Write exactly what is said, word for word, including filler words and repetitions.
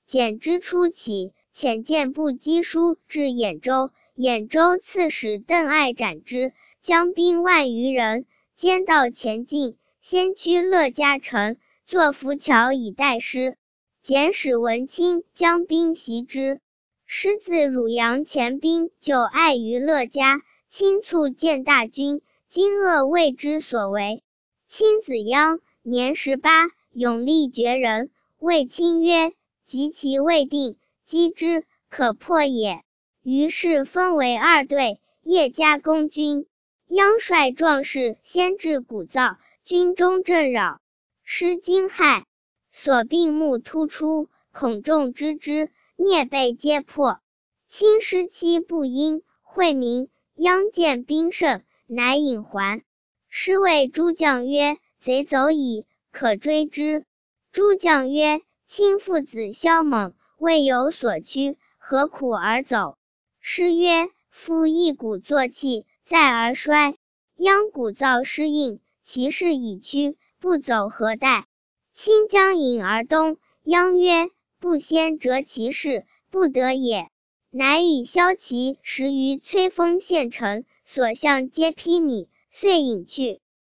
简之初起，遣荐部机书至兖州，兖州刺史邓艾斩之，将兵万余人，兼道前进，先驱乐嘉城，作浮桥以待师。简使文钦将兵袭之，师自汝阳前兵就碍于乐嘉，亲促见大军，惊愕为之所为。亲子鞅年十八，勇力绝人，谓亲曰：及其未定，击之，可破也。于是分为二队，夜加攻军。鞅率壮士先至鼓噪，军中震扰，师惊骇，所病目突出，恐众知之，聂被皆破。亲师期不应，会明，鞅见兵胜，乃引还。师谓诸将曰：贼走矣，可追之。诸将曰：亲父子骁猛，未有所趋，何苦而走？师曰：夫一鼓作气，再而衰。鞅鼓噪失应，其势已屈，不走何待？亲将引而东。鞅曰：不先折其势，不得也。乃与骁骑十余摧锋陷城，所向皆披靡，遂引去。